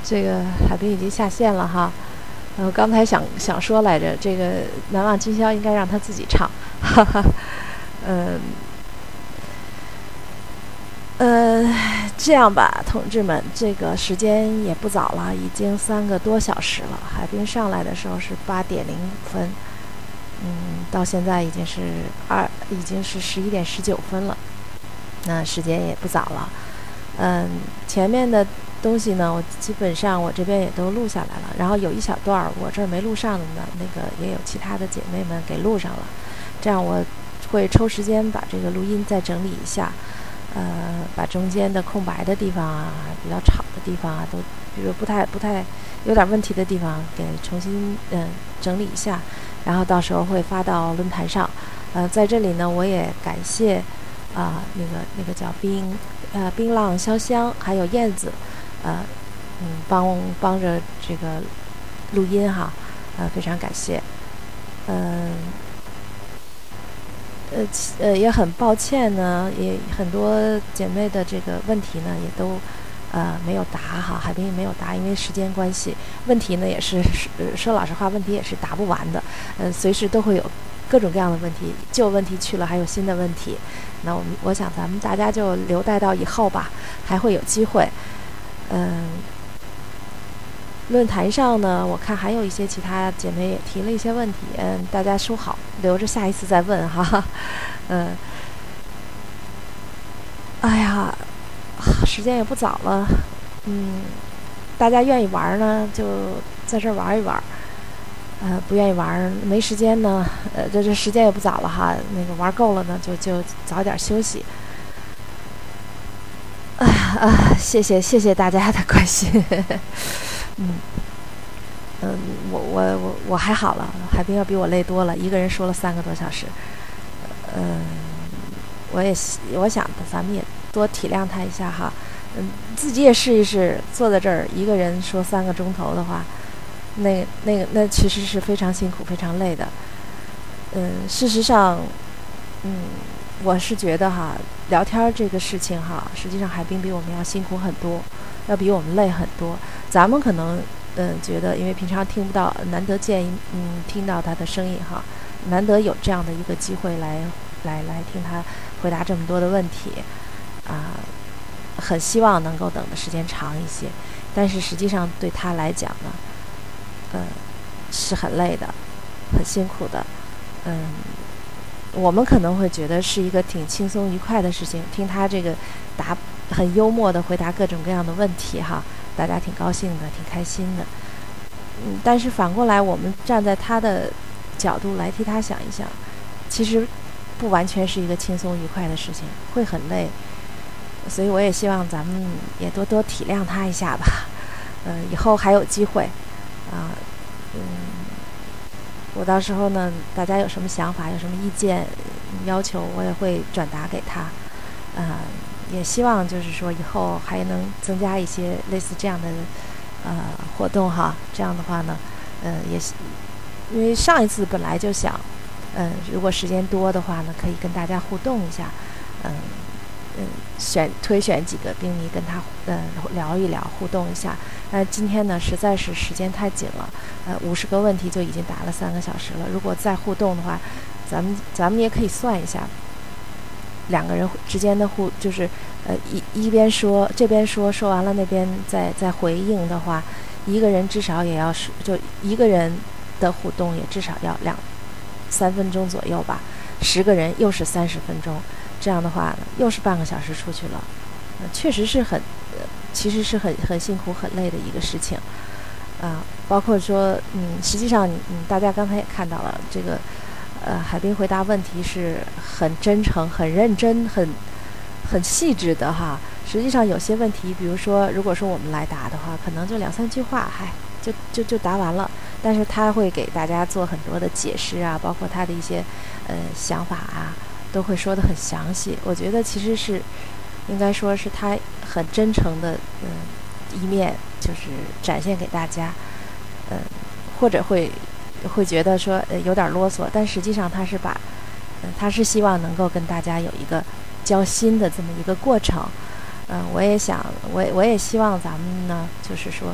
这个海滨已经下线了哈。我刚才想说来着，这个《难忘今宵》应该让他自己唱，哈哈。这样吧，同志们，这个时间也不早了，已经3个多小时了。海滨上来的时候是8:05，到现在已经是11点19分了，那时间也不早了。前面的东西呢，我基本上我这边也都录下来了，然后有一小段我这儿没录上的呢，那个也有其他的姐妹们给录上了，这样我会抽时间把这个录音再整理一下，把中间的空白的地方啊，比较吵的地方啊，都比如不太有点问题的地方给重新整理一下，然后到时候会发到论坛上。在这里呢，我也感谢那个叫冰浪潇湘还有燕子，帮着这个录音哈，非常感谢。也很抱歉呢，也很多姐妹的这个问题呢也都没有答哈，海滨也没有答，因为时间关系，问题呢也是说老实话，问题也是答不完的，随时都会有各种各样的问题，旧问题去了还有新的问题，那我想咱们大家就留待到以后吧，还会有机会。论坛上呢，我看还有一些其他姐妹也提了一些问题，大家收好，留着下一次再问哈。哎呀，时间也不早了，大家愿意玩呢，就在这儿玩一玩，不愿意玩，没时间呢，这时间也不早了哈，那个玩够了呢，就早点休息。谢谢大家的关心。我还好了，海滨要比我累多了，一个人说了3个多小时。我想咱们也多体谅他一下哈，自己也试一试，坐在这儿一个人说3个钟头的话，那其实是非常辛苦、非常累的。事实上，我是觉得哈，聊天这个事情哈，实际上海滨比我们要辛苦很多，要比我们累很多。咱们可能觉得，因为平常听不到，难得听到他的声音哈，难得有这样的一个机会来听他回答这么多的问题很希望能够等的时间长一些，但是实际上对他来讲呢，是很累的，很辛苦的。我们可能会觉得是一个挺轻松愉快的事情，听他这个很幽默的回答各种各样的问题哈，大家挺高兴的，挺开心的。但是反过来，我们站在他的角度来替他想一想，其实不完全是一个轻松愉快的事情，会很累。所以我也希望咱们也多多体谅他一下吧。以后还有机会我到时候呢，大家有什么想法，有什么意见、要求，我也会转达给他。也希望就是说以后还能增加一些类似这样的活动哈。这样的话呢，也因为上一次本来就想，如果时间多的话呢，可以跟大家互动一下，推选几个冰迷跟他聊一聊，互动一下。今天呢实在是时间太紧了，50个问题就已经答了3个小时了。如果再互动的话，咱们也可以算一下，2个人之间的就是一边说，这边说完了，那边再回应的话，一个人至少也要就一个人的互动也至少要3分钟左右吧，10个人又是30分钟，这样的话呢，又是半个小时出去了，确实是其实是很辛苦、很累的一个事情包括说，实际上大家刚才也看到了，这个海滨回答问题是很真诚、很认真、很细致的哈。实际上有些问题，比如说，如果说我们来答的话，可能就2-3句话，就答完了。但是他会给大家做很多的解释啊，包括他的一些想法啊，都会说得很详细。我觉得其实是应该说是他很真诚的一面，就是展现给大家。或者会觉得说有点啰嗦，但实际上他是希望能够跟大家有一个交心的这么一个过程。 我也想，我也希望咱们呢，就是说，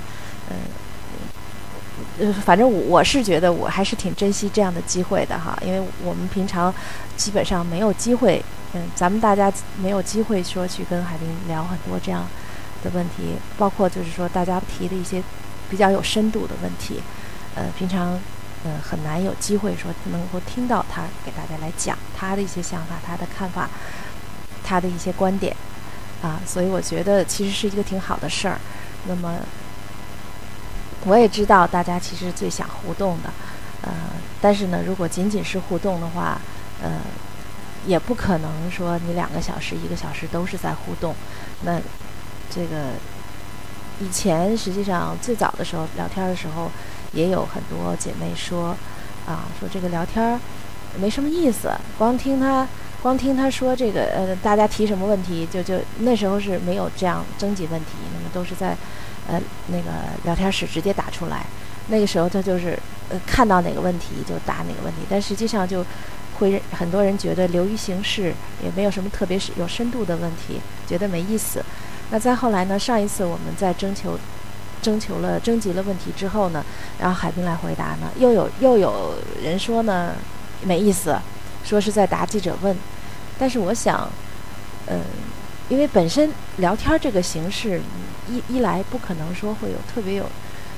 反正我是觉得我还是挺珍惜这样的机会的哈，因为我们平常基本上没有机会，咱们大家没有机会说去跟海滨聊很多这样的问题，包括就是说大家提的一些比较有深度的问题，平常很难有机会说能够听到他给大家来讲他的一些想法、他的看法、他的一些观点啊，所以我觉得其实是一个挺好的事儿。那么我也知道大家其实最想互动的，但是呢，如果仅仅是互动的话，也不可能说你2个小时、1个小时都是在互动。那这个以前实际上最早的时候聊天的时候，也有很多姐妹说，说这个聊天没什么意思，光听他说这个大家提什么问题，就那时候是没有这样征集问题，那么都是在那个聊天室直接打出来。那个时候他就是看到哪个问题就答哪个问题，但实际上就会很多人觉得流于形式，也没有什么特别有深度的问题，觉得没意思。那再后来呢，上一次我们在征集了问题之后呢，然后海滨来回答呢，又有人说呢没意思，说是在答记者问。但是我想因为本身聊天这个形式一来不可能说会有特别有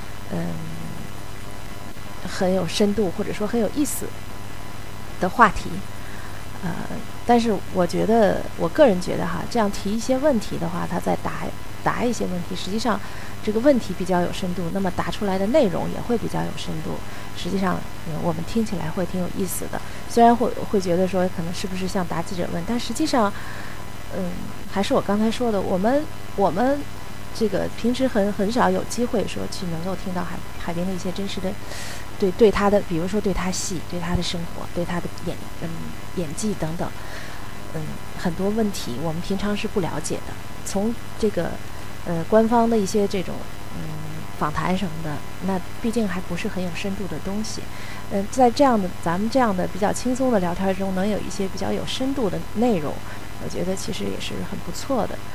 很有深度或者说很有意思的话题，但是我个人觉得哈，这样提一些问题的话，他再答一些问题，实际上这个问题比较有深度，那么答出来的内容也会比较有深度，实际上我们听起来会挺有意思的。虽然会觉得说可能是不是像答记者问，但实际上还是我刚才说的，我们这个平时很少有机会说去能够听到海滨的一些真实的对他的，比如说对他戏、对他的生活、对他的演技等等，很多问题我们平常是不了解的。从这个官方的一些这种访谈什么的，那毕竟还不是很有深度的东西。在咱们这样的比较轻松的聊天中，能有一些比较有深度的内容，我觉得其实也是很不错的。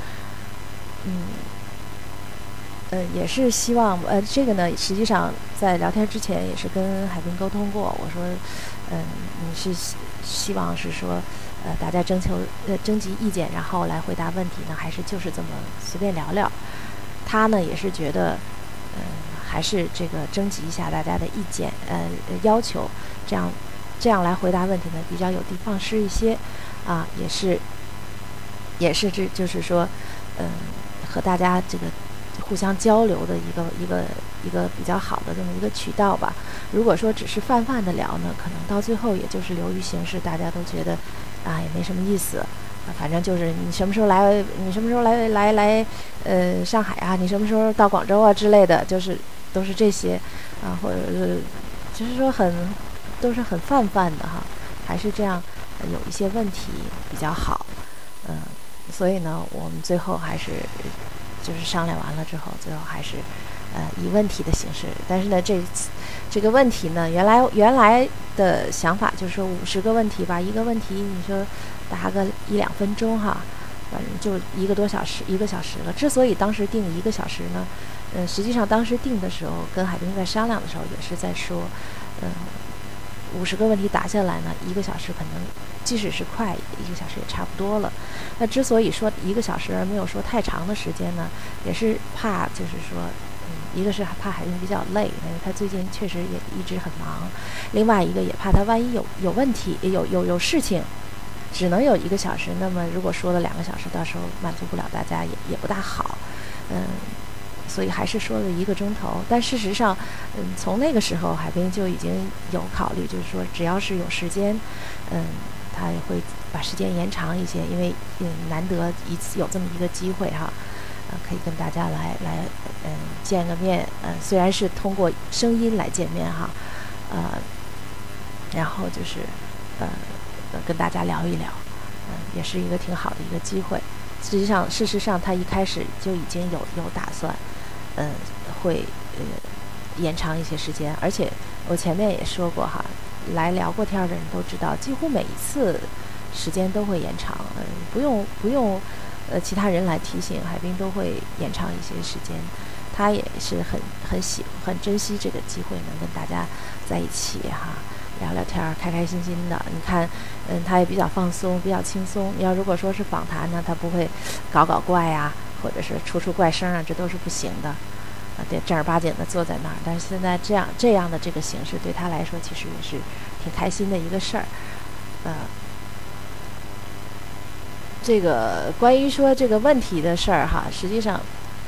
也是希望这个呢，实际上在聊天之前也是跟海滨沟通过，我说你是希望是说大家征集意见，然后来回答问题呢，还是就是这么随便聊聊？他呢也是觉得还是这个征集一下大家的意见，要求这样来回答问题呢比较有的放矢一些啊，也是就是说和大家这个互相交流的一个比较好的这么一个渠道吧。如果说只是泛的聊呢，可能到最后也就是流于形式，大家都觉得也没什么意思。反正就是你什么时候来上海啊，你什么时候到广州啊之类的，就是都是这些或者是就是说都是很泛的哈，还是这样有一些问题比较好。所以呢，我们最后还是就是商量完了之后，最后还是以问题的形式。但是呢，这个问题呢，原来的想法就是说50个问题吧，一个问题你说答个1-2分钟哈，反正就1个多小时1个小时了。之所以当时定1个小时呢，实际上当时定的时候跟海滨在商量的时候也是在说50个问题答下来呢，1个小时可能即使是快1个小时也差不多了。那之所以说1个小时而没有说太长的时间呢，也是怕就是说一个是怕海滨比较累，因为他最近确实也一直很忙，另外一个也怕他万一有问题有事情，只能有1个小时，那么如果说了2个小时，到时候满足不了大家也不大好。所以还是说了1个钟头。但事实上从那个时候海滨就已经有考虑，就是说只要是有时间他也会把时间延长一些，因为难得一次有这么一个机会哈，可以跟大家来见个面，虽然是通过声音来见面哈，然后就是跟大家聊一聊，也是一个挺好的一个机会。事实上他一开始就已经有打算会延长一些时间，而且我前面也说过哈，来聊过天的人都知道，几乎每一次时间都会延长，不用其他人来提醒，海滨都会延长一些时间。他也是很珍惜这个机会，能跟大家在一起哈，聊聊天，开开心心的。你看，他也比较放松，比较轻松。你要如果说是访谈呢，他不会搞怪呀，或者是出怪声啊，这都是不行的。对，正儿八经的坐在那儿。但是现在这样的这个形式对他来说，其实也是挺开心的一个事儿。这个关于说这个问题的事儿哈，实际上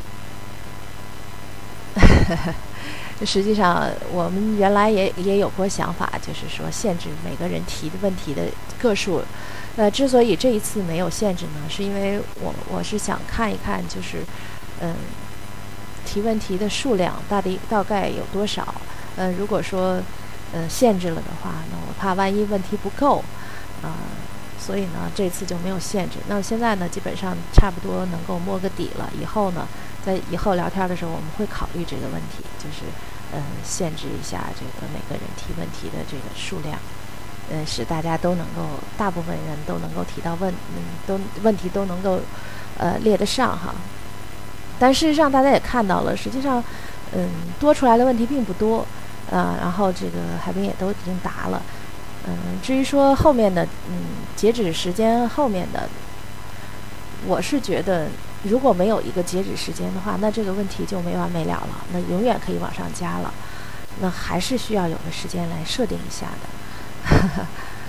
我们原来也有过想法，就是说限制每个人提的问题的个数。之所以这一次没有限制呢，是因为我是想看一看，就是提问题的数量大概有多少。如果说限制了的话，那我怕万一问题不够，所以呢这次就没有限制。那现在呢基本上差不多能够摸个底了。以后呢，在以后聊天的时候，我们会考虑这个问题，就是限制一下这个每个人提问题的这个数量，使大家都能够，大部分人都能够提到问题都能够列得上哈。但事实上大家也看到了，实际上多出来的问题并不多，然后这个海滨也都已经答了。至于说后面的截止时间后面的，我是觉得如果没有一个截止时间的话，那这个问题就没完没了了，那永远可以往上加了，那还是需要有个时间来设定一下的。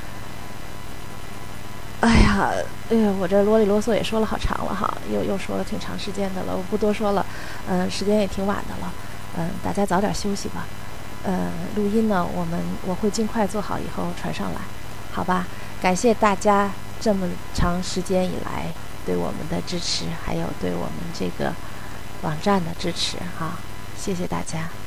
哎呀，我这啰里啰嗦也说了好长了哈，又说了挺长时间的了，我不多说了。时间也挺晚的了，大家早点休息吧。录音呢，我会尽快做好以后传上来，好吧？感谢大家这么长时间以来对我们的支持，还有对我们这个网站的支持哈，谢谢大家。